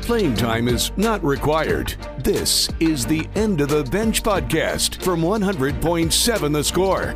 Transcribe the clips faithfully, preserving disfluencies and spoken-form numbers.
Playing time is not required. This is the End of the Bench podcast from one hundred point seven The Score.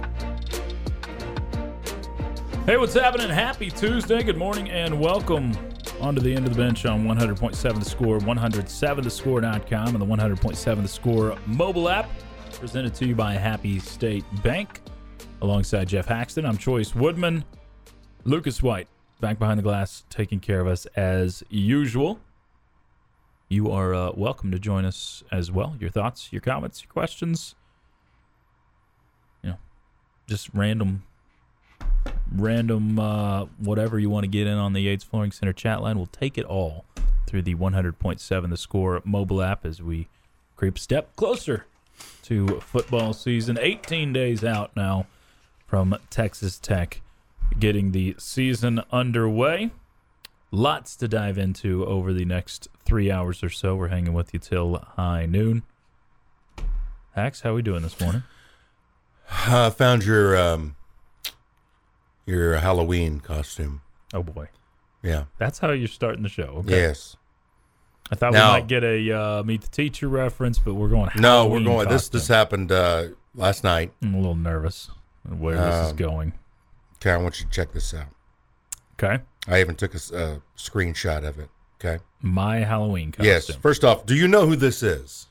Hey, what's happening? Happy Tuesday. Good morning and welcome onto the End of the Bench on one hundred point seven The Score, one oh seven the score dot com, and the one hundred point seven The Score mobile app. Presented to you by Happy State Bank. Alongside Jeff Haxton, I'm Choice Woodman. Lucas White, back behind the glass, taking care of us as usual. You are uh, welcome to join us as well. Your thoughts, your comments, your questions. You know, just random, random, uh, whatever you want to get in on the Yates Flooring Center chat line. We'll take it all through the one hundred point seven The Score mobile app as we creep a step closer to football season. eighteen days out now from Texas Tech getting the season underway. Lots to dive into over the next three hours or so. We're hanging with you till high noon. Hax, how we doing this morning? I uh, found your um, your Halloween costume. Oh, boy. Yeah. That's how you're starting the show. Okay. Yes. I thought now, we might get a uh, Meet the Teacher reference, but we're going Halloween No, we're going. costume. This this happened uh, last night. I'm a little nervous where this um, is going. Okay, I want you to check this out. Okay. I even took a uh, screenshot of it. Okay. My Halloween costume. Yes. First off, do you know who this is?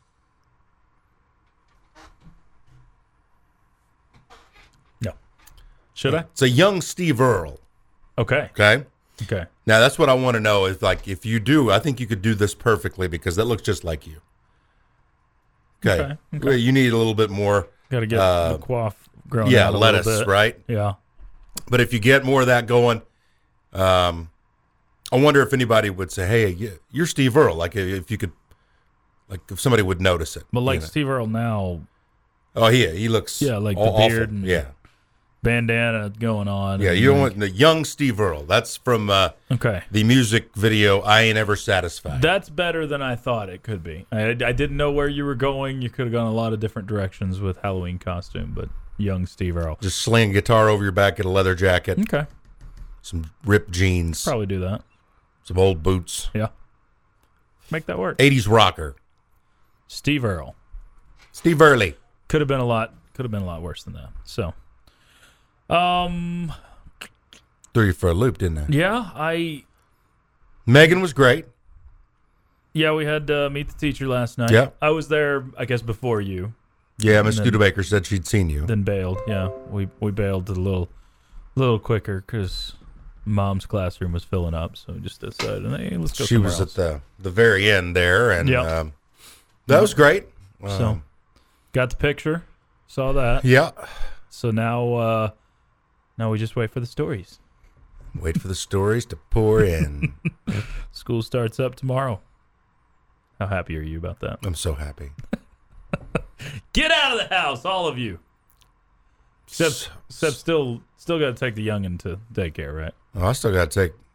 No. Should I? It's a young Steve Earle. Okay. Okay. Okay. Now that's what I want to know is like if you do, I think you could do this perfectly because that looks just like you. Okay. Okay, okay. You need a little bit more. Got to get uh, the quaff growing Yeah, out a lettuce, little bit. right? Yeah. But if you get more of that going, um, I wonder if anybody would say, "Hey, you're Steve Earle." Like if you could, like if somebody would notice it. But like you know? Steve Earle now, Oh, yeah, he looks yeah, like aw- the beard awful. and yeah, bandana going on. yeah. and You don't like- want the young Steve Earle. That's from uh, Okay. the music video. I Ain't Ever Satisfied. That's better than I thought it could be. I, I didn't know where you were going. You could have gone a lot of different directions with Halloween costume, but young Steve Earle. Just sling a guitar over your back, get a leather jacket, Okay. some ripped jeans, Probably do that. some old boots. Yeah. Make that work. eighties rocker. Steve Earle. Steve Earle. Could have been a lot could have been a lot worse than that. So um Threw you for a loop, didn't I? yeah, I Megan was great. yeah, we had uh, Meet the Teacher last night. Yeah. I was there, I guess, before you. Yeah, Miss then- Studebaker said she'd seen you. Then bailed. Yeah, we we bailed a little, little quicker because Mom's classroom was filling up. So we just decided, hey, let's go. She somewhere was else. at the the very end there, and Yep. um, that was great. So Um, got the picture, saw that. yeah, So now, uh, now we just wait for the stories. wait for the stories to pour in. School starts up tomorrow. How happy are you about that? I'm so happy. Get out of the house, all of you. Except, except still, still got to take the youngin to daycare, right? Oh, I still got to take.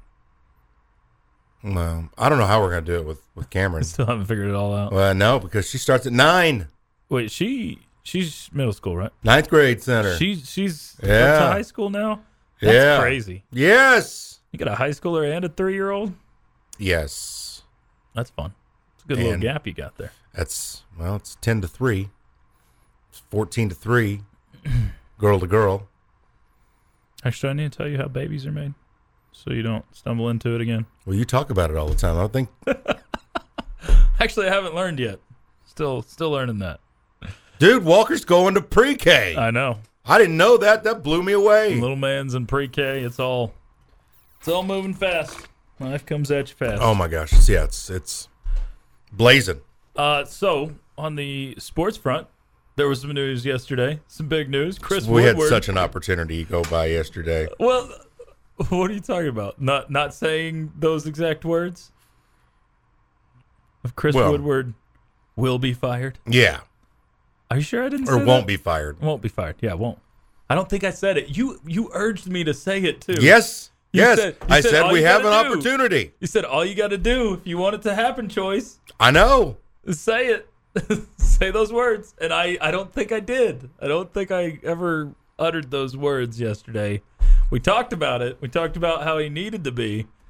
Well, I don't know how we're gonna do it with with Cameron. Still haven't figured it all out. Well, no, because she starts at nine, Wait, she, she's middle school, right? ninth grade center. She, she's up Yeah. to high school now. That's Yeah. crazy. Yes, You got a high schooler and a three-year-old. yes. That's fun. It's a good little And- gap you got there. That's well, it's ten to three. It's fourteen to three. Girl to girl. Actually, I need to tell you how babies are made, so you don't stumble into it again. Well, you talk about it all the time. I don't think. Actually, I haven't learned yet. Still, still learning that. Dude, Walker's going to pre-K. I know. I didn't know that. That blew me away. Little man's in pre-K. It's all, it's all moving fast. Life comes at you fast. Oh my gosh! It's, yeah, it's it's blazing. Uh, so on the sports front, there was some news yesterday. Some big news. Chris We Woodward. had such an opportunity go by yesterday. Well, what are you talking about? Not not saying those exact words? Of Chris Well- Woodward will be fired? Yeah, Are you sure I didn't or say won't that? be fired. Won't be fired. Yeah, won't. I don't think I said it. You you urged me to say it too. Yes, You yes. said- you I said said, all we you have an gotta do. opportunity. You said all you got to do if you want it to happen, Choice, I know. is say it. Say those words. And I, I don't think I did. I don't think I ever uttered those words yesterday. We talked about it. We talked about how he needed to be.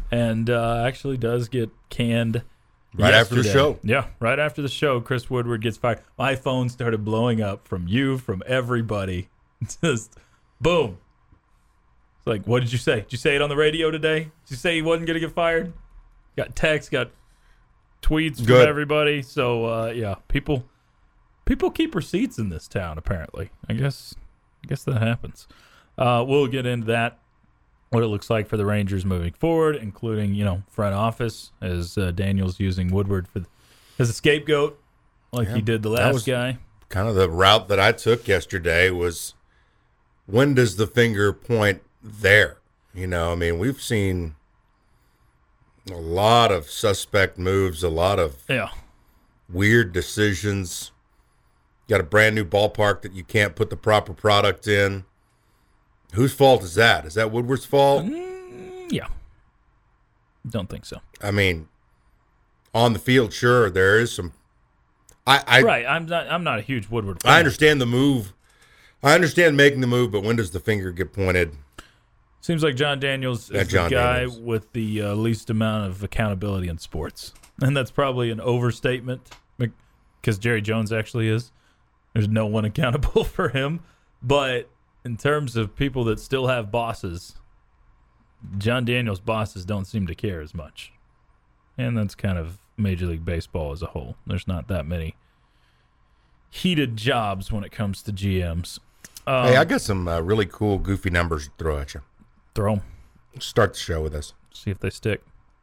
and uh, actually does get canned Right after the yesterday. show. Yeah, right after the show, Chris Woodward gets fired. My phone started blowing up from you, from everybody. Just boom. It's like, what did you say? Did you say it on the radio today? Did you say he wasn't going to get fired? Got texts, got tweets Good. from everybody. So, uh, yeah, people people keep receipts in this town, apparently. I guess I guess that happens. Uh, we'll get into that, what it looks like for the Rangers moving forward, including, you know, front office, as uh, Daniel's using Woodward for as a scapegoat, like Yeah, he did the that last was- guy. Kind of the route that I took yesterday was, when does the finger point there? You know, I mean, we've seen a lot of suspect moves, a lot of Yeah. weird decisions. You got a brand new ballpark that you can't put the proper product in. Whose fault is that? Is that Woodward's fault? Mm, yeah. Don't think so. I mean, on the field, sure, there is some. I I, Right. I'm not I'm not a huge Woodward fan. I understand the move. I understand making the move, but when does the finger get pointed? Seems like John Daniels Yeah, is John the guy Daniels. with the uh, least amount of accountability in sports. And that's probably an overstatement because Jerry Jones actually is. There's no one accountable for him. But in terms of people that still have bosses, John Daniels' bosses don't seem to care as much. And that's kind of Major League Baseball as a whole. There's not that many heated jobs when it comes to G Ms. Um, Hey, I got some uh, really cool, goofy numbers to throw at you. throw 'em, Start the show with us. see if they stick.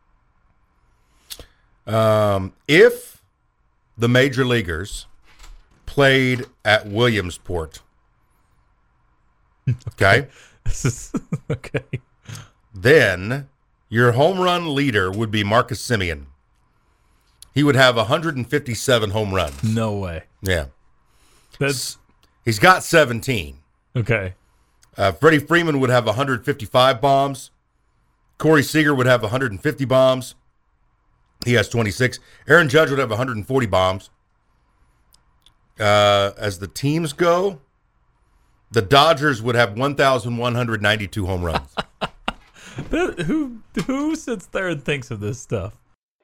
Um, if the major leaguers played at Williamsport, okay, This is okay. then your home run leader would be Marcus Semien. He would have one hundred fifty-seven home runs. No way. Yeah. That's He's got seventeen. okay. Uh, Freddie Freeman would have one hundred fifty-five bombs. Corey Seager would have one hundred fifty bombs. He has twenty-six. Aaron Judge would have one hundred forty bombs. Uh, as the teams go, the Dodgers would have one thousand one hundred ninety-two home runs. That- who who sits there and thinks of this stuff?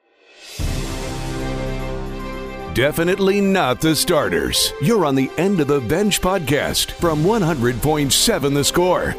Definitely not the starters. You're on the End of the Bench podcast from one hundred point seven The Score.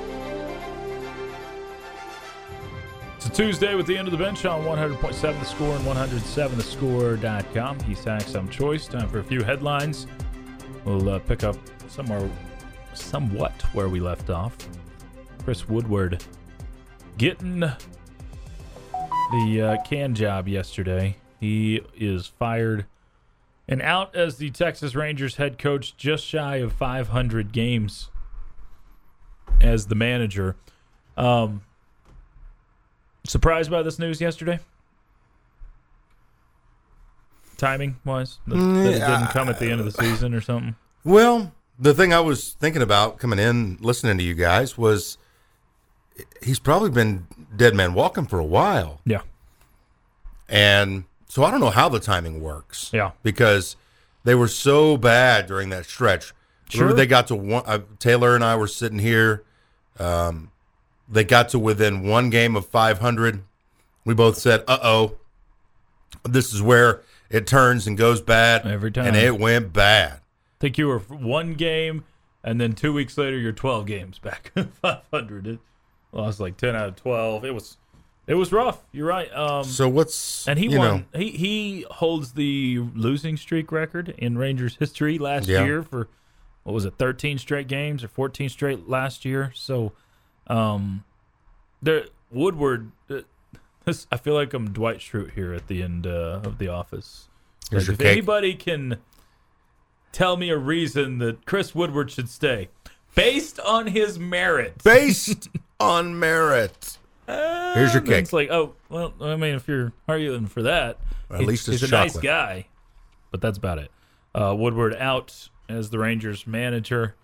It's a Tuesday with the End of the Bench on one hundred point seven The Score and one oh seven the score dot com. He's some choice. Time for a few headlines. We'll uh, pick up somewhere, somewhat where we left off. Chris Woodward getting the uh, can job yesterday. He is fired and out as the Texas Rangers head coach, just shy of five hundred games as the manager. Um, surprised by this news yesterday? Timing wise? That, that it didn't come at the end of the season or something? Well, the thing I was thinking about coming in, listening to you guys, was he's probably been dead man walking for a while. Yeah. And so I don't know how the timing works. Yeah. Because they were so bad during that stretch. Sure. Remember they got to one, uh, Taylor and I were sitting here. Um, they got to within one game of five hundred. We both said, uh-oh, this is where it turns and goes bad. Every time. And it went bad. I think you were one game, and then two weeks later, you're twelve games back. five hundred. It lost like ten out of twelve. It was it was rough. You're right. Um, So what's, and he you won. know, He he holds the losing streak record in Rangers history last Yeah. year for, what was it, thirteen straight games or fourteen straight last year. So um, there, Woodward, uh, this, I feel like I'm Dwight Schrute here at the end uh, of The Office. Here's Like, your if cake. anybody can tell me a reason that Chris Woodward should stay based on his merit. based on merit. Uh, Here's your then cake. It's like, oh, well, I mean, if you're arguing for that, At he- least it's he's a nice chocolate. guy, but that's about it. Uh, Woodward out as the Rangers manager.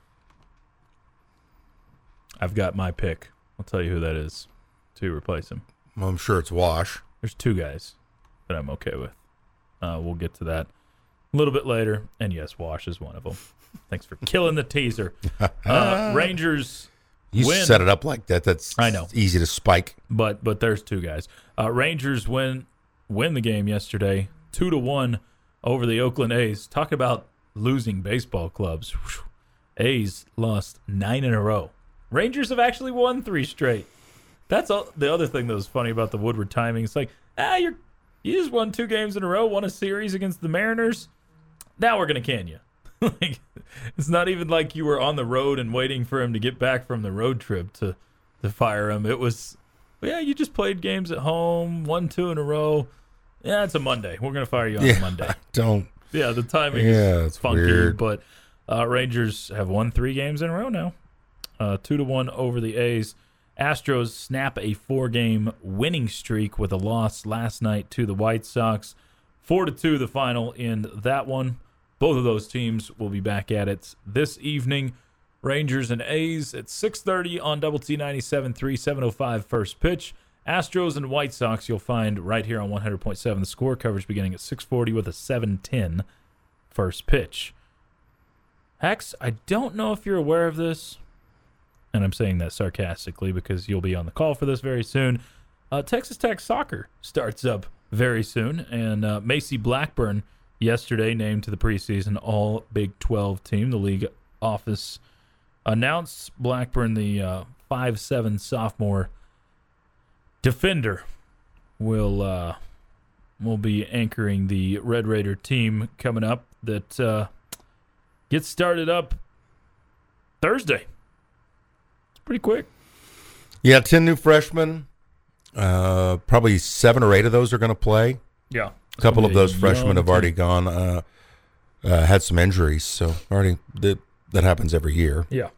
I've got my pick. I'll tell you who that is to replace him. Well, I'm sure it's Wash. There's two guys that I'm okay with. Uh, we'll get to that a little bit later. And yes, Wash is one of them. Thanks for killing the teaser. Uh, Rangers You win. set it up like that. That's I know. easy to spike. But but there's two guys. Uh, Rangers win win the game yesterday, two to one over the Oakland A's. Talk about losing baseball clubs. Whew. A's lost nine in a row. Rangers have actually won three straight. That's all, the other thing that was funny about the Woodward timing. It's like, ah, you're you just won two games in a row, won a series against the Mariners. Now we're gonna can you. Like, it's not even like you were on the road and waiting for him to get back from the road trip to to fire him. It was, yeah, you just played games at home, won two in a row. Yeah, it's a Monday. We're gonna fire you on yeah, a Monday. Don't. Yeah, the timing Yeah, is it's funky, weird. but uh, Rangers have won three games in a row now, uh, two to one over the A's. Astros snap a four-game winning streak with a loss last night to the White Sox, four to two the final in that one. Both of those teams will be back at it this evening. Rangers and A's at six thirty on Double T ninety-seven point three, seven oh five first pitch. Astros and White Sox you'll find right here on one hundred point seven The Score. Coverage beginning at six forty with a seven ten first pitch. Hex, I don't know if you're aware of this, and I'm saying that sarcastically because you'll be on the call for this very soon. Uh, Texas Tech soccer starts up very soon, and uh, Macy Blackburn yesterday named to the preseason All Big twelve team. The league office announced Blackburn, the uh, five seven sophomore defender, will uh, will be anchoring the Red Raider team coming up that uh, gets started up Thursday. It's pretty quick. Yeah, ten new freshmen. Uh, probably seven or eight of those are going to play. Yeah. A couple of those Young freshmen have team. already gone, uh, uh, had some injuries, so already that, that happens every year. Yeah.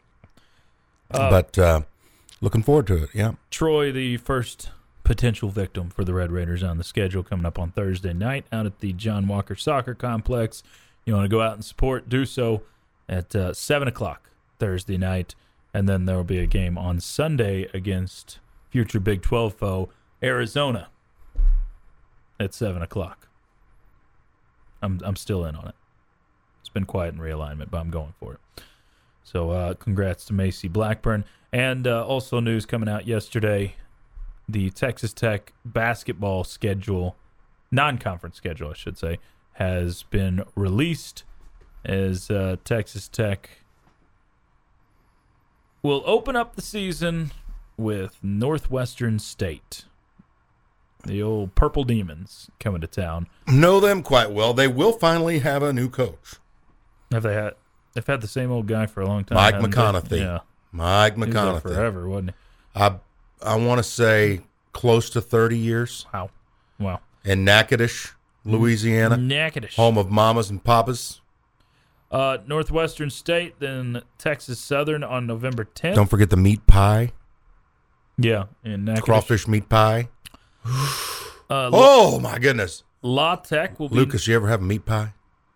Uh, but uh, looking forward to it, yeah. Troy, the first potential victim for the Red Raiders on the schedule, coming up on Thursday night out at the John Walker Soccer Complex. You want to go out and support, do so at uh, seven o'clock Thursday night, and then there will be a game on Sunday against future Big twelve foe Arizona at seven o'clock. I'm I'm still in on it. It's been quiet in realignment, but I'm going for it. So uh, congrats to Macy Blackburn. And uh, also news coming out yesterday, the Texas Tech basketball schedule, non-conference schedule, I should say, has been released as uh, Texas Tech will open up the season with Northwestern State. The old Purple Demons coming to town. Know them quite well. They will finally have a new coach. Have they had? They've had the same old guy for a long time. Mike haven't they? McConaughey. Yeah, Mike he was there McConaughey. forever, wasn't I I want to say close to thirty years. he? Wow, wow. In Natchitoches, Louisiana, Natchitoches. home of mamas and papas. Uh, Northwestern State, then Texas Southern on November tenth. Don't forget the meat pie, Yeah, in Natchitoches. crawfish meat pie. Uh, La, Oh my goodness, La Tech will be. Lucas, you ever have a meat pie?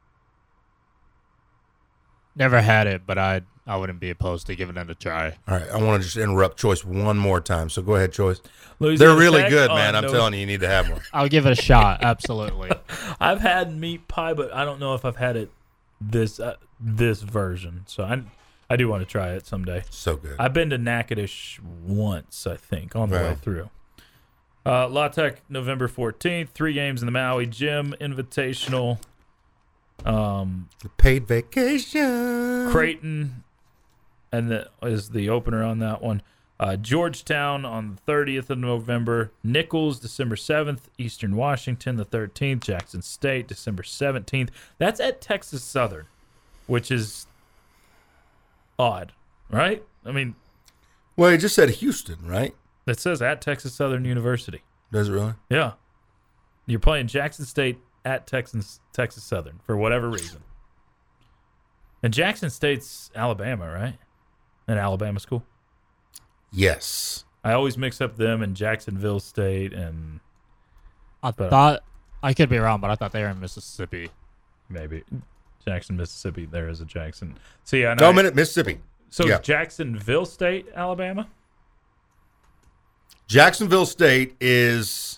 Never had it, but I I wouldn't be opposed to giving it a try. All right, I want to just interrupt Choice one more time. So go ahead, Choice. Louisiana They're really Tech good, on man. I'm Nov- telling you, you need to have one. I'll give it a shot, absolutely. I've had meat pie, but I don't know if I've had it this uh, this version. So I I do want to try it someday. So good. I've been to Natchitoches once, I think, on the Wow. way through. Uh, La Tech, November fourteenth. Three games in the Maui Gym Invitational. Um, The paid vacation. Creighton, and that is the opener on that one. Uh, Georgetown on the thirtieth of November. Nichols, December seventh. Eastern Washington, the thirteenth. Jackson State, December seventeenth. That's at Texas Southern, which is odd, right? I mean, Well, you just said Houston, right? it says at Texas Southern University. Does it really? Yeah. You're playing Jackson State at Texas, Texas Southern for whatever reason. And Jackson State's Alabama, right? An Alabama school. Yes. I always mix up them and Jacksonville State and I But- thought, I could be wrong, but I thought they were in Mississippi. maybe Jackson, Mississippi. There is a Jackson. See, I No, know. a minute, Mississippi. So yeah. is Jacksonville State, Alabama? Jacksonville State is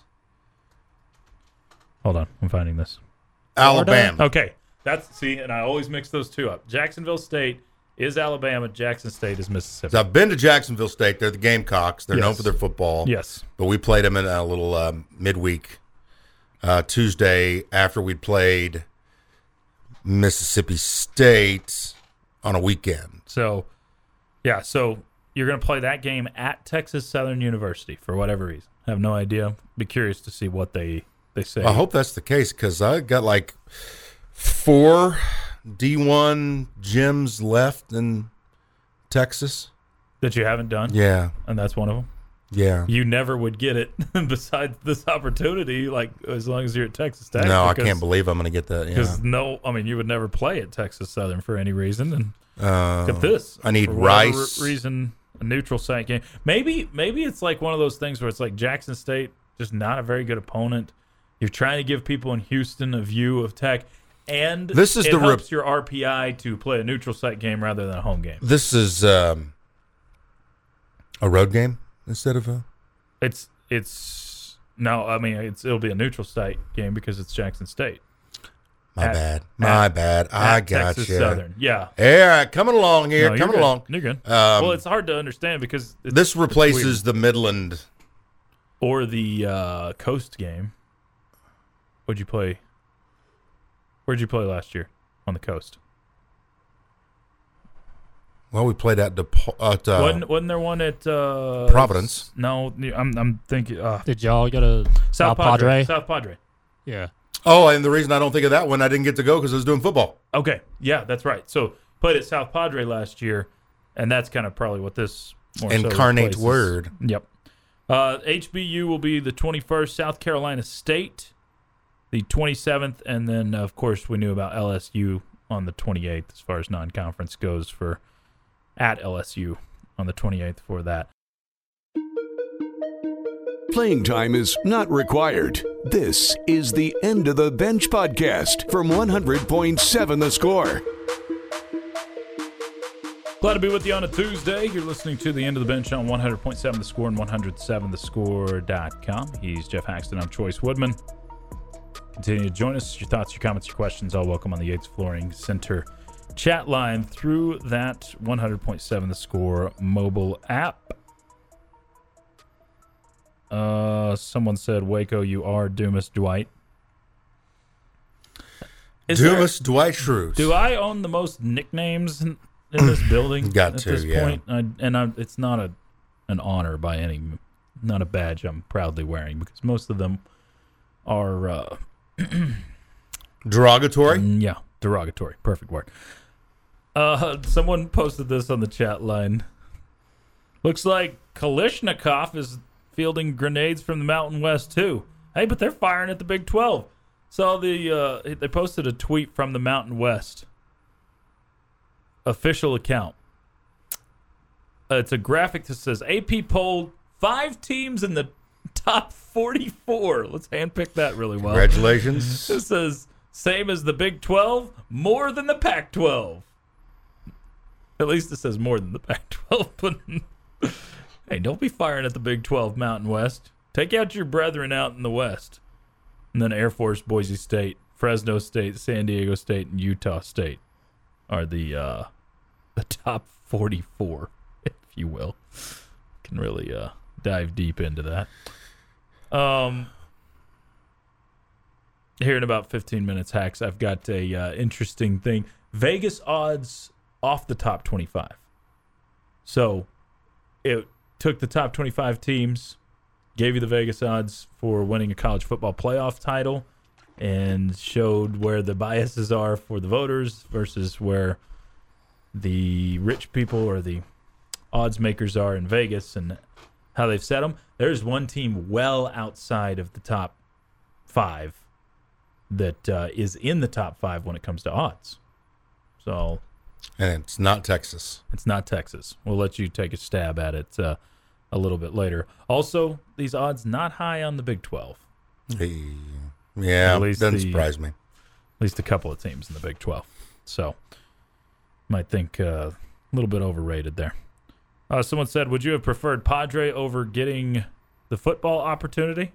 Hold on, I'm finding this. Alabama. Okay, that's see, and I always mix those two up. Jacksonville State is Alabama. Jackson State is Mississippi. So I've been to Jacksonville State. They're the Gamecocks. They're Yes. known for their football. Yes. But we played them in a little um, midweek uh, Tuesday after we'd played Mississippi State on a weekend. So, yeah, so you're going to play that game at Texas Southern University for whatever reason. I have no idea. Be curious to see what they, they say. I hope that's the case because I got like four D one gyms left in Texas. That you haven't done? Yeah, And that's one of them? yeah. You never would get it besides this opportunity, like as long as you're at Texas Tech. No, I because- can't believe I'm going to get that. Yeah. Because no, I mean, you would never play at Texas Southern for any reason. And Uh, Except this. I need For whatever Rice. reason, a neutral site game. Maybe maybe it's like one of those things where it's like Jackson State, just not a very good opponent. You're trying to give people in Houston a view of Tech, and This is it the helps rep- your R P I to play a neutral site game rather than a home game. This is um, a road game instead of a. It's it's no, I mean it's it'll be a neutral site game because it's Jackson State. My At- bad. My at- bad. I At got Texas you. Southern, yeah. Yeah, coming along here. No, you're coming good. along. You're good. Um, well, it's hard to understand because it's, This it's weird. replaces the Midland. Or the uh, Coast game. What'd you play? Where'd you play last year on the Coast? Well, we played at DePaul. At, uh, wasn't, wasn't there one at uh, Providence. No, I'm I'm thinking uh, Did y'all go to South South Padre. Padre? South Padre. Yeah. oh, and the reason I don't think of that one, I didn't get to go because I was doing football. Okay, yeah, that's right. So played at South Padre last year, and that's kind of probably what this more so Incarnate replaces. word. Yep. Uh, H B U will be the twenty-first. South Carolina State, the twenty-seventh, and then of course we knew about L S U on the twenty-eighth as far as non-conference goes for at L S U on the twenty-eighth for that. Playing time is not required. This is the End of the Bench podcast from one hundred point seven The Score. Glad to be with you on a Tuesday. You're listening to the End of the Bench on one hundred point seven The Score and one oh seven the score dot com. He's Jeff Haxton. I'm Choice Woodman. Continue to join us. Your thoughts, your comments, your questions, all welcome on the Yates Flooring Center chat line through that one hundred point seven The Score mobile app. Uh, someone said, Waco, you are Dumas Dwight. Is there- Dumas Dwight Schrute. do I own the most nicknames in, in this building? Got at to, this yeah. point? I, and I, it's not a an honor by any, not a badge I'm proudly wearing because most of them are, uh, Derogatory? mm, yeah, derogatory. Perfect word. Uh, someone posted this on the chat line. Looks like Kalishnikov is fielding grenades from the Mountain West too. Hey, but they're firing at the Big twelve. Saw the uh, they posted a tweet from the Mountain West official account. Uh, it's a graphic that says A P polled five teams in the top forty-four. Let's handpick that really well. Congratulations. It says same as the Big twelve, more than the Pac twelve. At least it says more than the Pac twelve. But hey, don't be firing at the Big twelve Mountain West. Take out your brethren out in the West. And then Air Force, Boise State, Fresno State, San Diego State, and Utah State are the uh, the top forty-four, if you will. Can really uh, dive deep into that. Um, here in about fifteen minutes, Hacks, I've got a uh, interesting thing. Vegas odds off the top twenty-five. So it took the top twenty-five teams, gave you the Vegas odds for winning a college football playoff title, and showed where the biases are for the voters versus where the rich people or the odds makers are in Vegas and how they've set them. There's one team well outside of the top five that uh, is in the top five when it comes to odds. So And it's not Texas. it's not Texas. We'll let you take a stab at it uh, a little bit later. Also, these odds not high on the Big twelve. Hey, yeah, At least doesn't the- surprise me. At least a couple of teams in the Big twelve. So, might think uh, a little bit overrated there. Uh, someone said, would you have preferred Padre over getting the football opportunity?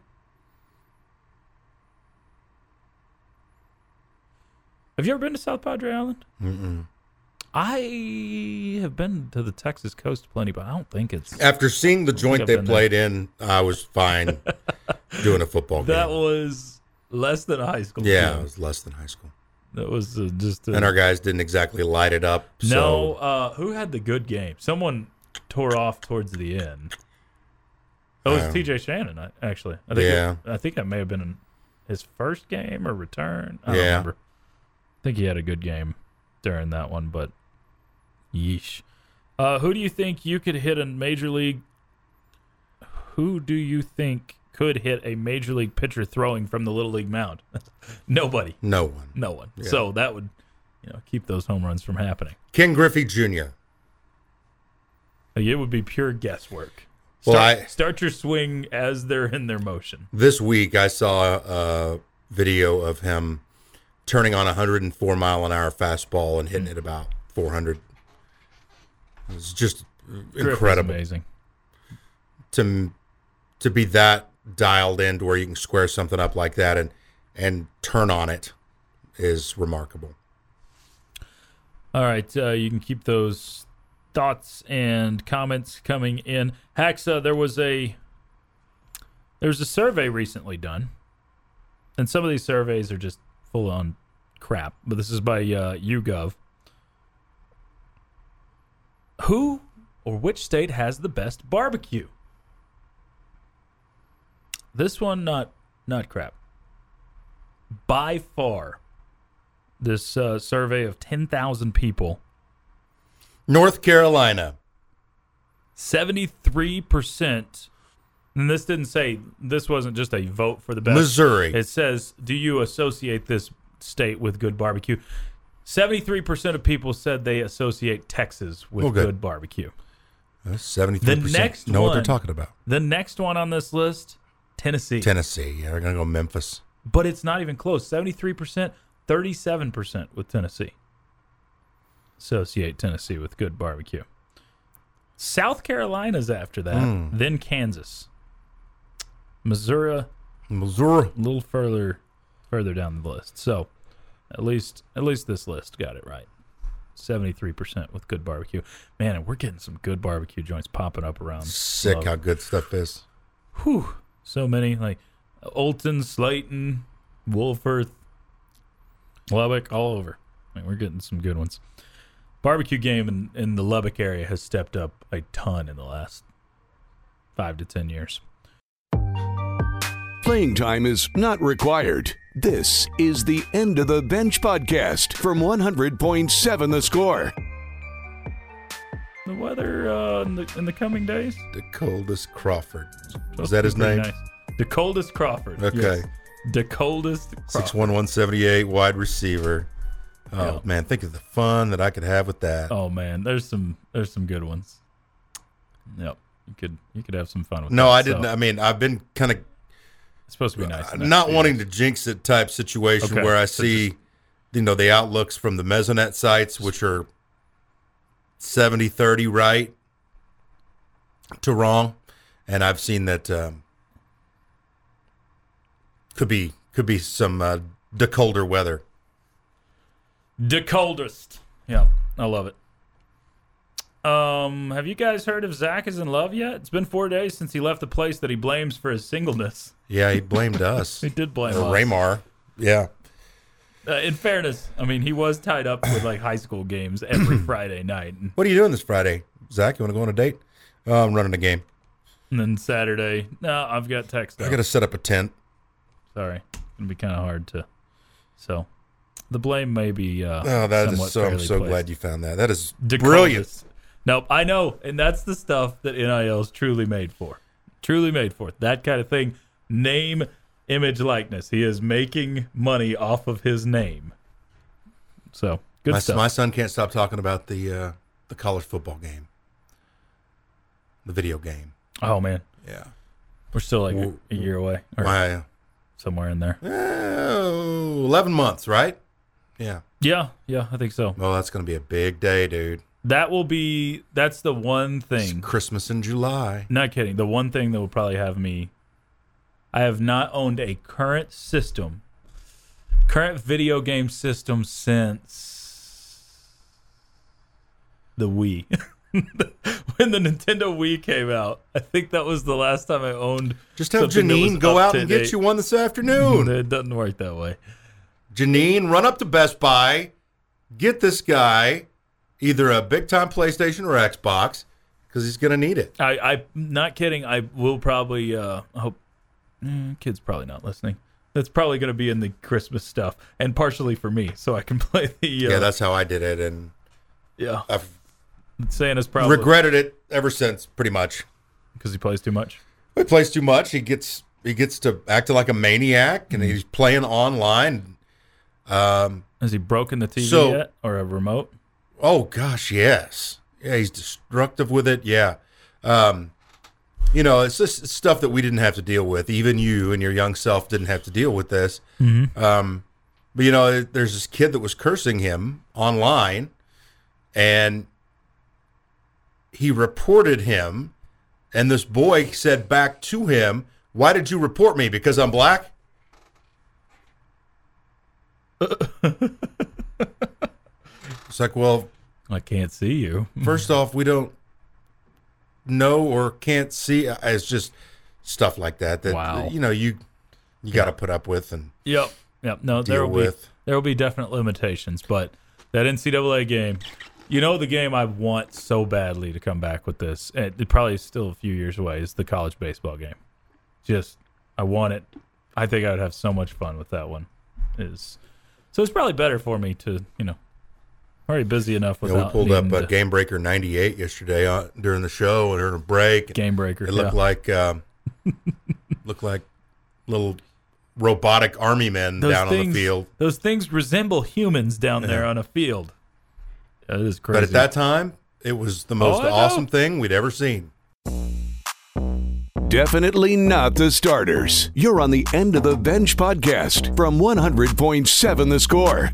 Have you ever been to South Padre Island? Mm-mm. I have been to the Texas coast plenty, but I don't think it's. After seeing the joint I've they been played in, I was fine doing a football That game. was less than a high school. Yeah, game. it was less than high school. That was uh, just. A, And our guys didn't exactly light it up. So. no, uh, who had the good game? Someone tore off towards the end. Oh, it was Um, T J Shannon, I- actually. I think Yeah. It, I think that may have been in his first game or return. I don't Yeah. remember. I think he had a good game during that one, but yeesh. Uh, who do you think you could hit a major league? Who do you think could hit a major league pitcher throwing from the little league mound? Nobody. No one. No one. Yeah. So that would, you know, keep those home runs from happening. Ken Griffey Junior Like, it would be pure guesswork. Well, Start, I- start your swing as they're in their motion. This week, I saw a video of him turning on a one hundred four mile an hour fastball and hitting it about four hundred. It was just Griff is incredible amazing. to to be that dialed in to where you can square something up like that and and turn on it is remarkable. All right, uh, you can keep those thoughts and comments coming in. Haxa, there was a there was a survey recently done, and some of these surveys are just full on crap. But this is by uh, YouGov. Who or which state has the best barbecue? This one, not not crap. By far, this uh, survey of ten thousand people. North Carolina. seventy-three percent, and this didn't say, this wasn't just a vote for the best. Missouri. It says, do you associate this state with good barbecue? seventy-three percent of people said they associate Texas with Oh, good. good barbecue. seventy-three percent The next know what they're one- talking about. The next one on this list, Tennessee. Tennessee. Yeah, they're going to go Memphis. But it's not even close. seventy-three percent, thirty-seven percent with Tennessee. Associate Tennessee with good barbecue. South Carolina's after that, Mm. then Kansas. Missouri, Missouri. a little further further down the list. So, at least at least this list got it right. seventy-three percent with good barbecue. Man, and we're getting some good barbecue joints popping up around. Sick Love. how good stuff is. Whew. So many, like Olton, Slayton, Wolford, Lubbock, all over. I mean, we're getting some good ones. Barbecue game in, in the Lubbock area has stepped up a ton in the last five to ten years. Playing time is not required. This is the End of the Bench podcast from one hundred point seven The Score. The weather uh, in, the, in the coming days? The coldest Crawford. Supposed Is to that be his pretty name? Nice. The coldest Crawford. Okay. Yes. The coldest Crawford. six one, one seventy-eight, wide receiver. Oh, Yeah. man, think of the fun that I could have with that. Oh man, there's some there's some good ones. Yep, you could you could have some fun with no, that. I didn't. So, I mean, I've been kind of it's supposed to be nice. uh, next not few wanting days. to jinx it type situation Okay, where I so see, you know, the outlooks from the Mesonet sites, which are seventy thirty right to wrong. And I've seen that um, could be could be some uh, the colder weather. The coldest. Yeah, I love it. Um, have you guys heard if Zach is in love yet? It's been four days since he left the place that he blames for his singleness. Yeah, he blamed us. He did blame Or us. Raymar. Yeah. Uh, in fairness, I mean, he was tied up with like high school games every Friday night. And, What are you doing this Friday? Zach, you want to go on a date? Oh, I'm running a game. and then Saturday, no, I've got text. I out. got to set up a tent. Sorry. It'd be kind of hard to. So, the blame may be. Uh, Oh, that is somewhat so. I'm fairly so placed. glad you found that. That is The brilliant. coldest. Nope, I know, and that's the stuff that N I L is truly made for. Truly made for that kind of thing. Name, image, likeness. He is making money off of his name. So good My, stuff. my son can't stop talking about the uh, the college football game, the video game. oh man, Yeah. we're still like a, Well, a year away, or My somewhere in there. oh, eleven months, right? Yeah. Yeah, yeah, I think so. Well, that's going to be a big day, dude. That will be. That's the one It's thing. Christmas in July. Not kidding. The one thing that will probably have me. I have not owned a current system, current video game system since the Wii. When the Nintendo Wii came out, I think that was the last time I owned. Just have something that was Janine go up out to and get date. you one this afternoon. It doesn't work that way. Janine, run up to Best Buy, get this guy either a big-time PlayStation or Xbox, because he's going to need it. I, I'm not kidding. I will probably, uh, I hope, eh, kid's probably not listening. That's probably going to be in the Christmas stuff, and partially for me, so I can play the. Uh, Yeah, that's how I did it, and yeah. I've Santa's probably regretted it ever since, pretty much. because he plays too much. He plays too much. He gets he gets to acting like a maniac, and he's playing online. Um, Has he broken the T V So- yet, or a remote? oh gosh, yes. Yeah, he's destructive with it. Yeah. Um, you know, it's just stuff that we didn't have to deal with. Even you and your young self didn't have to deal with this. Mm-hmm. Um, but you know, there's this kid that was cursing him online, and he reported him, and this boy said back to him, "Why did you report me? Because I'm black?" It's like, well, I can't see you. first off, we don't know or can't see. It's just stuff like that that Wow. you know you you got to put up with and Yep. Yep. No, there deal will be with. there will be definite limitations, but that N C double A game, you know, the game I want so badly to come back with this. It, it probably is still a few years away. Is the college baseball game? Just I want it. I think I would have so much fun with that one. Is so it's probably better for me to you know. Already busy enough You without know, we pulled up needing uh, to- Game Breaker ninety-eight yesterday uh, during the show and during a break. Game Breaker. It looked yeah. like um, looked like little robotic army men Those down on things- the field. Those things resemble humans down there on a field. That is crazy. But at that time, it was the most I know. awesome thing we'd ever seen. Definitely not the starters. You're on the End of the Bench podcast from one hundred point seven The Score.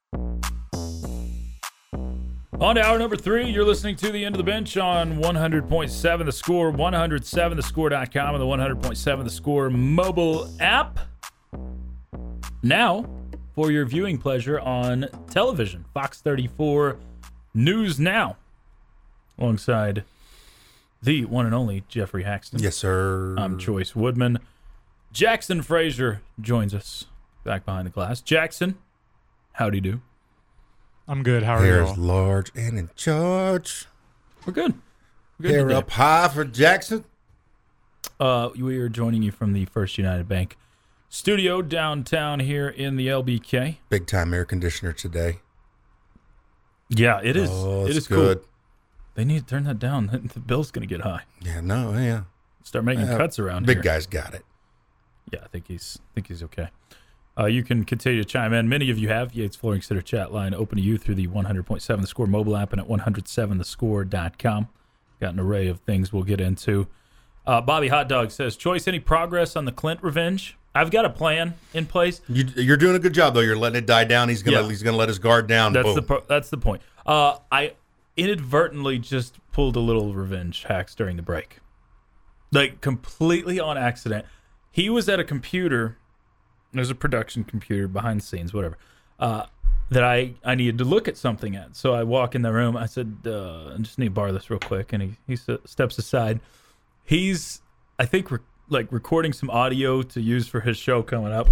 On to hour number three, you're listening to the End of the Bench on one hundred point seven The Score, one oh seven the score dot com, and the one hundred point seven The Score mobile app. Now, for your viewing pleasure on television, Fox thirty-four News Now, alongside the one and only Jeffrey Haxton. Yes, sir. I'm Choice Woodman. Jackson Frazier joins us back behind the glass. Jackson, howdy do? I'm good. How are you Hair's all? large and in charge. We're good. We're good Hair today. up high for Jackson. Uh, we are joining you from the First United Bank studio downtown here in the L B K. Big time air conditioner today. Yeah, it is. Oh, it it's is good. cool. They need to turn that down. The bill's going to get high. Yeah, no, yeah. Start making Uh, cuts around Big here. guy's got it. Yeah, I think he's I think he's okay. Uh, you can continue to chime in. Many of you have. Yates Flooring Center chat line open to you through the one hundred point seven The Score mobile app and at one oh seven the score dot com. Got an array of things we'll get into. Uh, Bobby Hot Dog says, Choice, any progress on the Clint revenge? I've got a plan in place. You, you're doing a good job though. You're letting it die down. He's gonna Yeah. he's gonna let his guard down. That's Boom. the po- that's the point. Uh, I inadvertently just pulled a little revenge hacks during the break, like completely on accident. He was at a computer. There's a production computer behind the scenes, whatever. Uh, that I, I needed to look at something at. So I walk in the room. I said, uh, I just need to borrow this real quick. And he he s- steps aside. He's I think re- like recording some audio to use for his show coming up.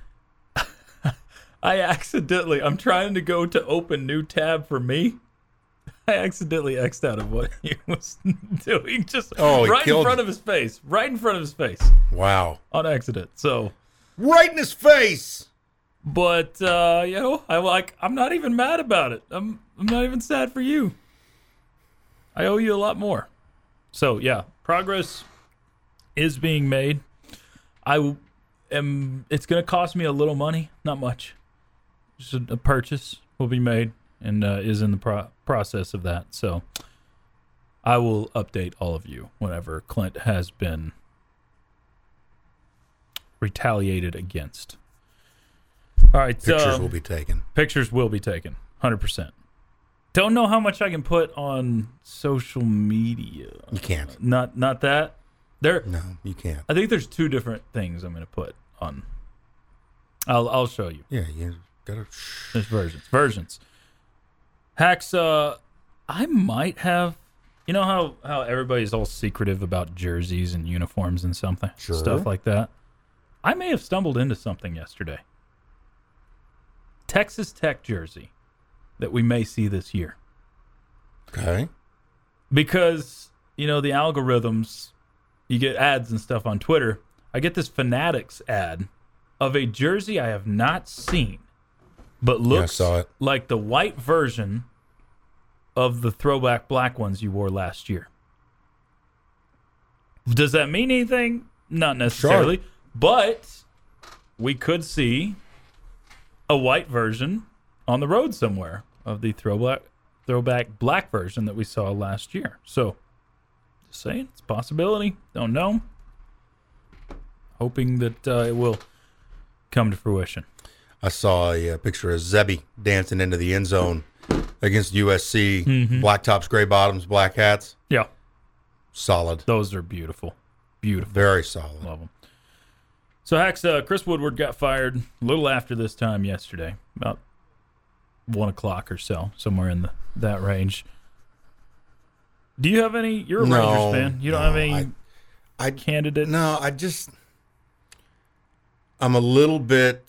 I accidentally, I'm trying to go to open new tab for me. I accidentally X'd out of what he was doing, just Oh, he right in killed front you. of his face, right in front of his face, Wow. on accident. So, Right in his face. but uh, you know, I like, I'm not even mad about it. I'm, I'm not even sad for you. I owe you a lot more. So yeah, progress is being made. I am. It's going to cost me a little money, not much. Just a, a purchase will be made and uh, is in the pro- process of that. So I will update all of you whenever Clint has been retaliated against. All right, Pictures uh, will be taken. pictures will be taken, one hundred percent. Don't know how much I can put on social media. You can't. Not not that. There, No, you can't. I think there's two different things I'm going to put on. I'll I'll show you. Yeah, you gotta. There's versions. Versions. Hacks, uh, I might have. You know how, how everybody's all secretive about jerseys and uniforms and something, Sure. stuff like that? I may have stumbled into something yesterday. Texas Tech jersey that we may see this year. Okay. Because, you know, the algorithms, you get ads and stuff on Twitter. I get this Fanatics ad of a jersey I have not seen, but looks yeah, I saw it. like the white version of the throwback black ones you wore last year. Does that mean anything? Not necessarily. Sure. But we could see a white version on the road somewhere of the throwback throwback black version that we saw last year. So, just saying, it's a possibility. Don't know. Hoping that uh, it will come to fruition. I saw a, a picture of Zebby dancing into the end zone against U S C. Mm-hmm. Black tops, gray bottoms, black hats. Yeah. Solid. Those are beautiful. Beautiful. Very solid. Love them. So, Hax, uh, Chris Woodward got fired a little after this time yesterday, about one o'clock or so, somewhere in the, that range. Do you have any? You're a No, Rangers fan. You don't no, have any I, I candidate? No, I just, I'm a little bit,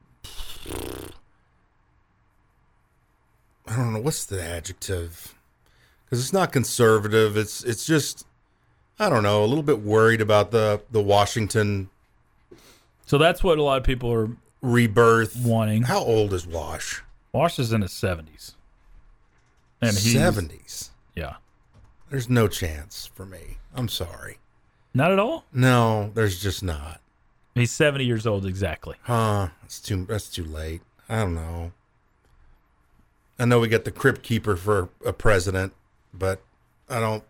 I don't know, what's the adjective? Because it's not conservative. It's it's just, I don't know, a little bit worried about the, the Washington So that's what a lot of people are rebirth. wanting. How old is Wash? Wash is in his seventies. And he's, seventies. Yeah. There's no chance for me. I'm sorry. Not at all? No, there's just not. He's seventy years old exactly. Huh? That's too. That's too late. I don't know. I know we got the Crypt Keeper for a president, but I don't.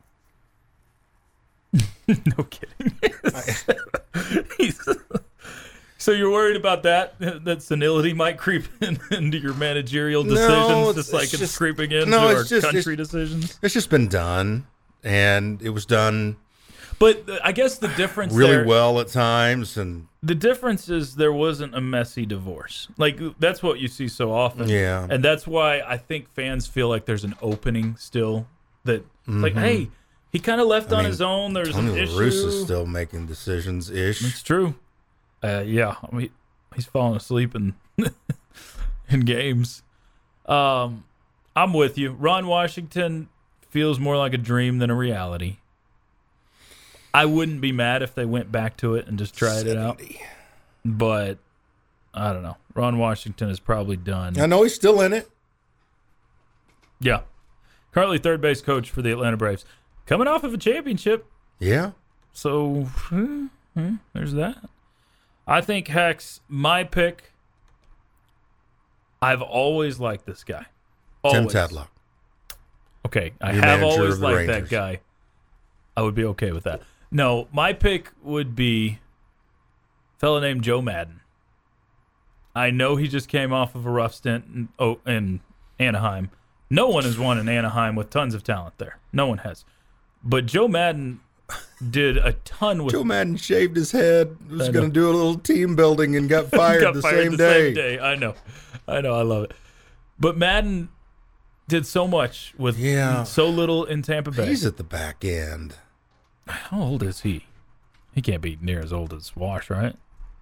No kidding. He's- so you're worried about that? That senility might creep in, into your managerial decisions, No, it's- just like it's it's, just- creeping into no, our it's just- country it's- decisions? It's just been done, and it was done But uh, I guess the difference really there, well at times, and the difference is there wasn't a messy divorce. Like, that's what you see so often. Yeah. And that's why I think fans feel like there's an opening still that, like, hey, he kind of left Mm-hmm. I on mean, his own. There's Tony an La issue. Russa's still making decisions ish. It's true. Uh, yeah, I mean, he's falling asleep in in games. Um, I'm with you. Ron Washington feels more like a dream than a reality. I wouldn't be mad if they went back to it and just tried it out. seventy. But I don't know. Ron Washington is probably done. I know he's still in it. Yeah. Currently third base coach for the Atlanta Braves. Coming off of a championship. Yeah. So hmm, hmm, there's that. I think Hex, my pick. I've always liked this guy. Tim Always. Tadlock. Okay, I New have manager always of the liked that Rangers. guy. I would be okay with that. No, my pick would be a fella named Joe Madden. I know he just came off of a rough stint in, oh, in Anaheim. No one has won in Anaheim with tons of talent there. No one has. But Joe Madden did a ton with Joe Madden shaved his head, I was know. going to do a little team building, and got fired, got the, fired same the day. same day. I know. I know. I love it. But Madden did so much with Yeah. so little in Tampa Bay. He's at the back end. How old is he? He can't be near as old as Wash, right?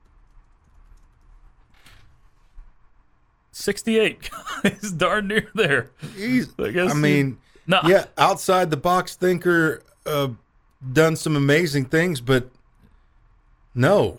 sixty-eight. He's darn near there. He's, I I, guess he- mean, No. yeah, outside the box thinker, uh, done some amazing things, but no,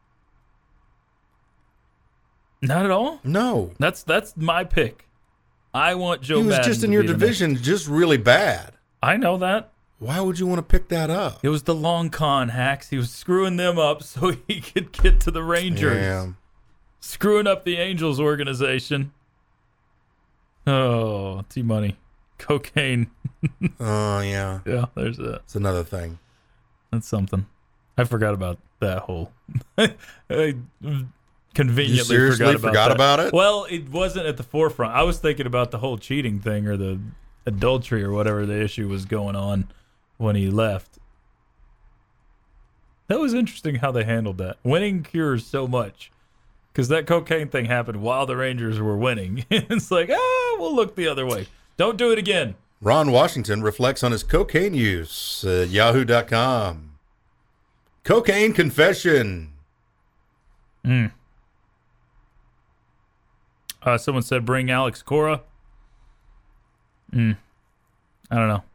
Not at all. no. That's that's my pick. I want Joe He was Madden just to in your be the division, just really bad. next- I know that. Why would you want to pick that up? It was the long con hacks. He was screwing them up so he could get to the Rangers. Yeah. Screwing up the Angels organization. Oh, T-Money. Cocaine. Oh, yeah. Yeah, there's that. It's another thing. That's something. I forgot about that whole. I conveniently You seriously forgot, about, forgot that. about it? Well, it wasn't at the forefront. I was thinking about the whole cheating thing or the adultery or whatever the issue was going on when he left. That was interesting how they handled that. Winning cures so much. Because that cocaine thing happened while the Rangers were winning. It's like, ah, we'll look the other way. Don't do it again. Ron Washington reflects on his cocaine use at yahoo dot com. Cocaine confession. Mm. Uh, someone said bring Alex Cora. Mm. I don't know.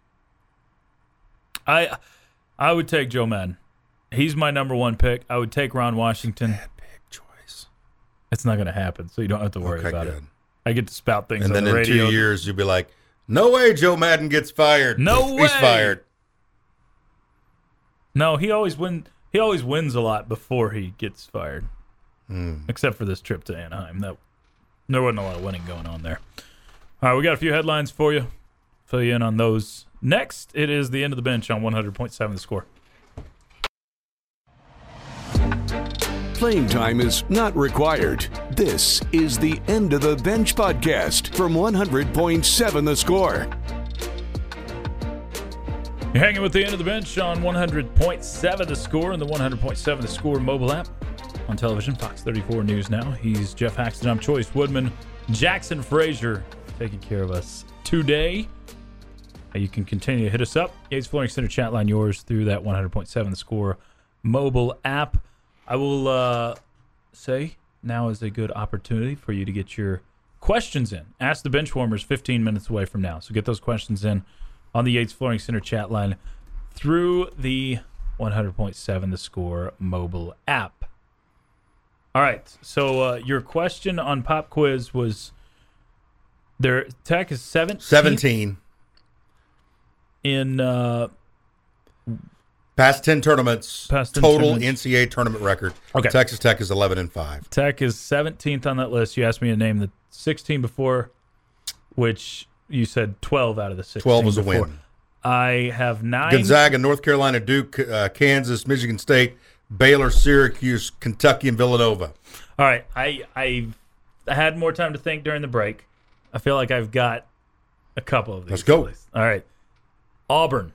I I would take Joe Madden. He's my number one pick. I would take Ron Washington. Bad pick choice. It's not going to happen, so you don't have to worry Okay, about good. it. I get to spout things And on then the in radio. two years, you'll be like, no way Joe Madden gets fired. No He's way. fired. No, he always win. He always wins a lot before he gets fired. Mm. Except for this trip to Anaheim. That there wasn't a lot of winning going on there. All right, we got a few headlines for you. Fill you in on those. Next, it is the end of the bench on one hundred point seven The Score. Playing time is not required. This is the End of the Bench podcast from one hundred point seven The Score. You're hanging with the End of the Bench on one hundred point seven The Score and the one hundred point seven The Score mobile app. On television, Fox thirty-four News Now. He's Jeff Haxton. I'm Choice Woodman. Jackson Frazier taking care of us today. You can continue to hit us up. Yates Flooring Center chat line yours through that one hundred point seven The Score mobile app. I will uh, say now is a good opportunity for you to get your questions in. Ask the Benchwarmers fifteen minutes away from now. So get those questions in on the Yates Flooring Center chat line through the one hundred point seven The Score mobile app. All right. So uh, your question on Pop Quiz was their Tech is seventeen. seventeen. In uh, Past ten tournaments, Past ten total tournaments. N C A A tournament record. Okay. Texas Tech is eleven and five. Tech is seventeenth on that list. You asked me to name the sixteen before, which you said twelve out of the sixteen. twelve was a before. win. I have nine. Gonzaga, North Carolina, Duke, uh, Kansas, Michigan State, Baylor, Syracuse, Kentucky, and Villanova. All right. I, I I had more time to think during the break. I feel like I've got a couple of these. Let's go. at least. All right. Auburn.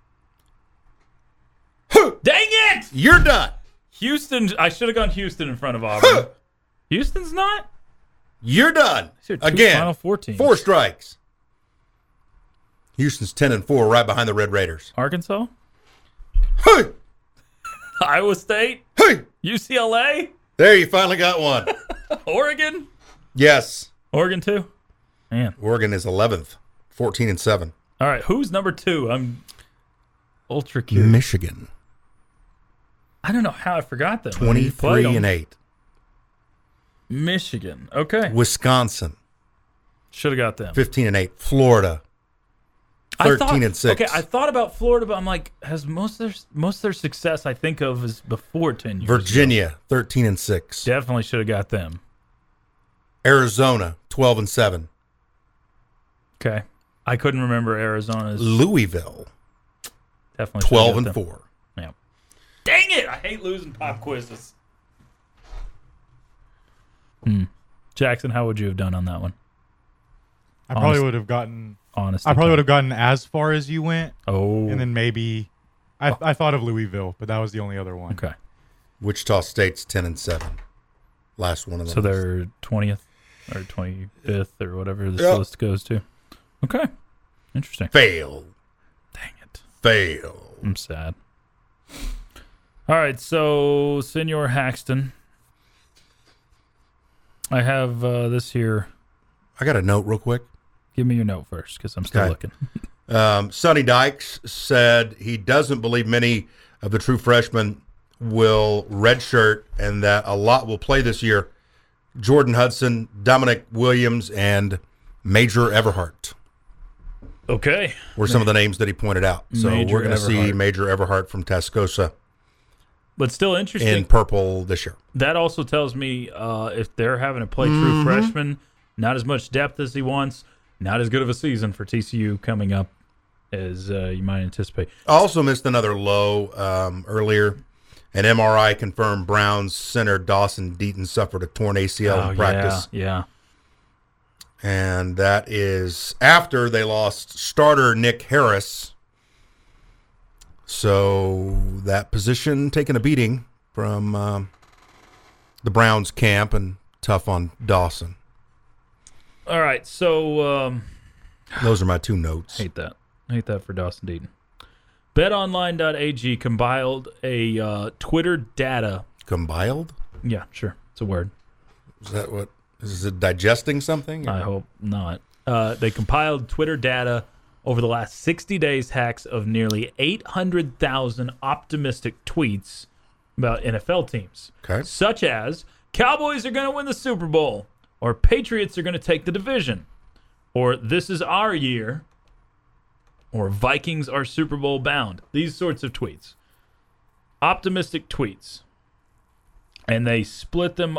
Dang it! You're done. Houston. I should have gone Houston in front of Auburn. Houston's not? You're done. These are two Again, Final Four teams. four strikes. Houston's ten and four, right behind the Red Raiders. Arkansas? Hey, Iowa State? hey, U C L A? there you finally got one. Oregon? Yes, Oregon too? Man. Oregon is eleventh, fourteen and seven. All right, who's number two? I'm ultra curious. Michigan, I don't know how I forgot them. twenty-three and eight. Michigan. Okay. Wisconsin, Should have got them. fifteen and eight. Florida, I thirteen thought- and six. Okay, I thought about Florida, but I'm like, has most of their most of their success I think of is before ten years. Virginia, ago. thirteen and six. Definitely should have got them. Arizona, twelve and seven. Okay. I couldn't remember Arizona's. Louisville, Definitely should have twelve got and them. four. Yeah. Dang it! I hate losing pop quizzes. Hmm. Jackson, how would you have done on that one? I probably Honest- would have gotten. Honestly, I probably would have gotten as far as you went, Oh. and then maybe. I I thought of Louisville, but that was the only other one. Okay. Wichita State's ten and seven. Last one of them. So they're twentieth or twenty-fifth or whatever this Yep. list goes to. Okay. Interesting. fail, Dang it. fail. I'm sad. All right. So, Senor Haxton, I have uh, this here. I got a note real quick. Give me your note first because I'm still Okay. looking. Um, Sonny Dykes said he doesn't believe many of the true freshmen will redshirt and that a lot will play this year. Jordan Hudson, Dominic Williams, and Major Everhart Okay. were some of the names that he pointed out. So Major we're going to see Everhart. Major Everhart from Tascosa But still interesting. in purple this year. That also tells me uh, if they're having to play true Mm-hmm. freshmen, not as much depth as he wants, not as good of a season for T C U coming up as uh, you might anticipate. I also missed another low um, earlier. An M R I confirmed Browns center Dawson Deaton suffered a torn A C L Oh, in practice. Yeah, And that is after they lost starter Nick Harris. So that position taking a beating from um, the Browns camp and tough on Dawson. yeah. All right, so um, Those are my two notes. Hate that. Hate that for Dawson Deaton. bet online dot a g compiled a uh, Twitter data. Compiled? Yeah, sure. It's a word. Is that what? Is it digesting something? I hope not. Uh, they compiled Twitter data over the last sixty days hacks of nearly eight hundred thousand optimistic tweets about N F L teams. Okay. Such as, Cowboys are going to win the Super Bowl, or Patriots are going to take the division, or this is our year, or Vikings are Super Bowl bound. These sorts of tweets. Optimistic tweets. And they split them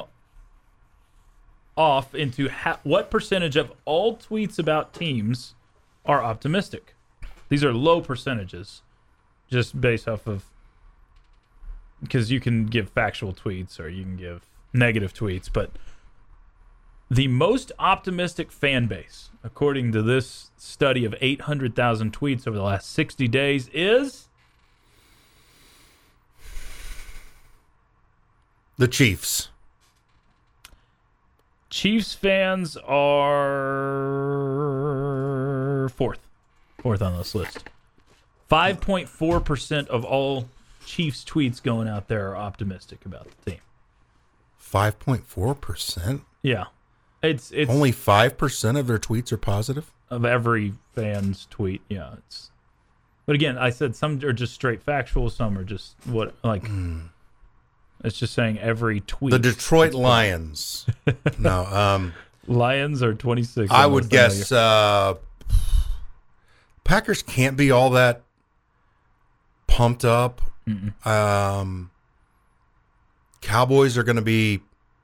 off into ha- what percentage of all tweets about teams are optimistic. These are low percentages, just based off of, because you can give factual tweets or you can give negative tweets, but the most optimistic fan base, according to this study of eight hundred thousand tweets over the last sixty days, is the Chiefs. Chiefs fans are fourth. Fourth on this list. five point four percent of all Chiefs tweets going out there are optimistic about the team. five point four percent? Yeah. It's it's Only five percent of their tweets are positive? of every fan's tweet. Yeah, it's But again, I said some are just straight factual, some are just what like mm. It's just saying every tweet. The Detroit Lions. no, um Lions are twenty-six. I would guess uh Packers can't be all that pumped up. Mm-mm. Um, Cowboys are going to be.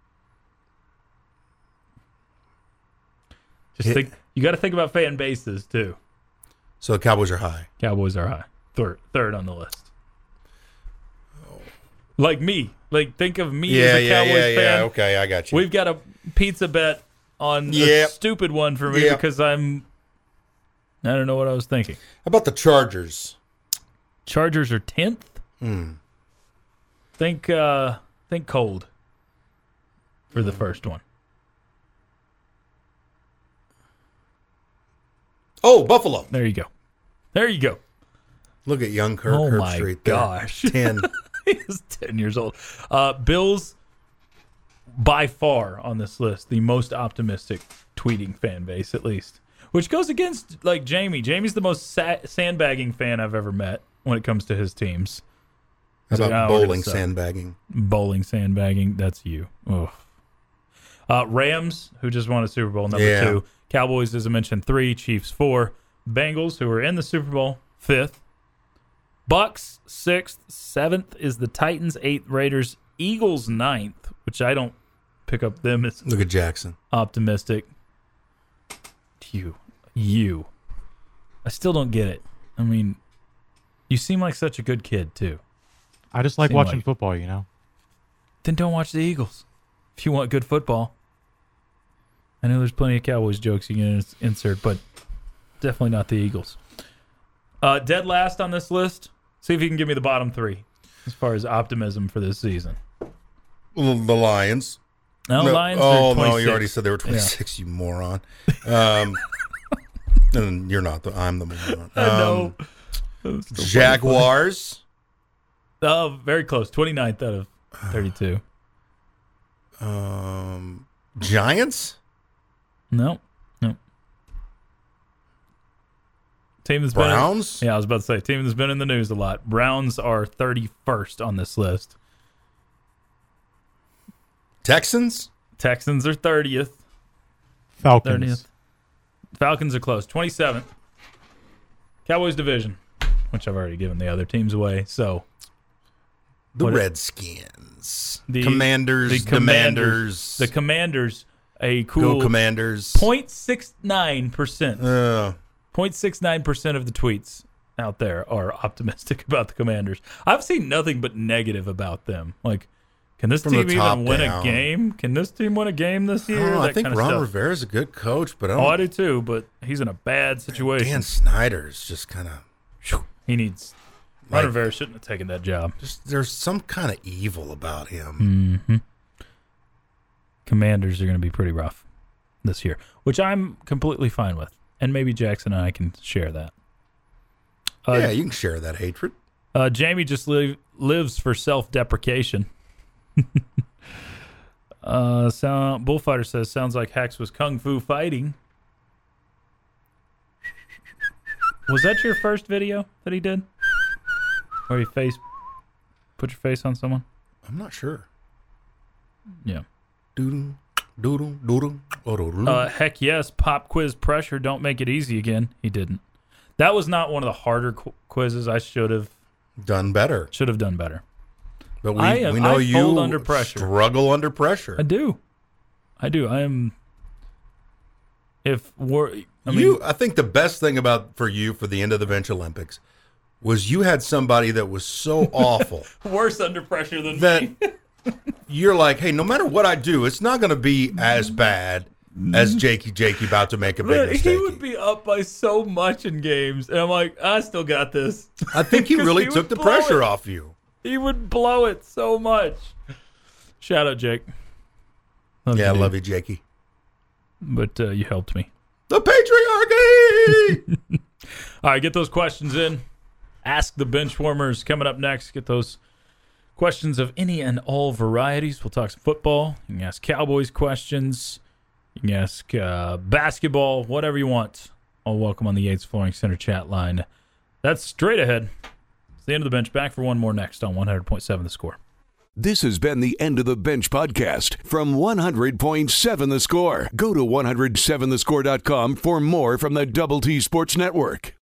Just hit. think you got to think about fan bases too. So the Cowboys are high. Cowboys are high. Third, third on the list. Oh. Like me, like think of me yeah, as a yeah, Cowboys yeah, fan. Yeah, okay, I got you. We've got a pizza bet on yep. a stupid one for me yep. because I'm. I don't know what I was thinking. How about the Chargers? Chargers are tenth. Hmm. Think, uh, think cold for the first one. Oh, Buffalo. There you go. There you go. Look at young Kirk oh Herbstreit. my gosh. ten. He's ten years old. Uh, Bills, by far on this list, the most optimistic tweeting fan base, at least. Which goes against, like, Jamie. Jamie's the most sa- sandbagging fan I've ever met when it comes to his teams. How about like, oh, bowling sandbagging? Bowling sandbagging, that's you. Ugh. Uh, Rams, who just won a Super Bowl, number yeah. two. Cowboys, as I mentioned, three. Chiefs, four. Bengals, who are in the Super Bowl, fifth. Bucks, sixth. Seventh is the Titans, eighth. Raiders, Eagles, ninth, which I don't pick up them as Look at Jackson. optimistic. You. You. I still don't get it. I mean, you seem like such a good kid, too. I just like Seem watching like- football, you know? Then don't watch the Eagles if you want good football. I know there's plenty of Cowboys jokes you can ins- insert, but definitely not the Eagles. Uh, dead last on this list. See if you can give me the bottom three as far as optimism for this season. Well, the Lions. No, no Lions Oh, are twenty-six. no, you already said they were twenty-six, yeah. You moron. Um, and you're not. The, I'm the moron. I know. Um, Jaguars. Oh, very close. twenty-ninth out of thirty-two. Um, Giants? No, no. Team that's Browns? been in, yeah, I was about to say team that's been in the news a lot. Browns are thirty-first on this list. Texans? Texans are thirtieth. Falcons. thirtieth. Falcons are close. twenty-seventh. Cowboys division, which I've already given the other teams away. So The what Redskins. The Commanders. The Commanders. The Commanders, a cool Go Commanders. zero point six nine percent. Uh, zero point six nine percent of the tweets out there are optimistic about the Commanders. I've seen nothing but negative about them. Like, can this From team the even top win down. a game? Can this team win a game this I, year? don't know, I That think kind of Ron stuff. Rivera's a good coach, but I don't Oh, I do too, but he's in a bad situation. Dan Snyder's just kind of. He needs. Ron Like- Rivera shouldn't have taken that job. Just there's some kind of evil about him. Mm-hmm. Commanders are going to be pretty rough this year, which I'm completely fine with. and maybe Jackson and I can share that. Uh, yeah, you can share that hatred. Uh, Jamie just li- lives for self-deprecation. uh, sound, Bullfighter says, sounds like Hex was kung fu fighting. Was that your first video that he did? Where you face, put your face on someone? I'm not sure. Yeah. Doodle, doodle, doodle, doodle. Uh, heck yes, pop quiz pressure. Don't make it easy again. He didn't. That was not one of the harder qu- quizzes. I should have Done better. should have done better. But we, I am- we know I you fold under pressure. struggle under pressure. I do. I do. I am. If we're, I mean, you, I think the best thing about for you for the end of the bench Olympics was you had somebody that was so awful worse under pressure than that me. you're like, hey, no matter what I do, it's not going to be as bad as Jakey Jakey about to make a big Man, mistake. he would be up by so much in games, and I'm like, I still got this. I think he 'Cause really he took would the blow pressure it. off you. He would blow it so much. Shout out, Jake. Love Yeah, I you, love dude. you, Jakey. But uh, you helped me. The patriarchy! All right, get those questions in. Ask the Benchwarmers coming up next. Get those questions of any and all varieties. We'll talk some football. You can ask Cowboys questions. You can ask uh, basketball, whatever you want. All welcome on the Yates Flooring Center chat line. That's straight ahead. It's the end of the bench. Back for one more next on one hundred point seven The Score. This has been the End of the Bench podcast from one hundred point seven The Score. Go to one oh seven the score dot com for more from the Double T Sports Network.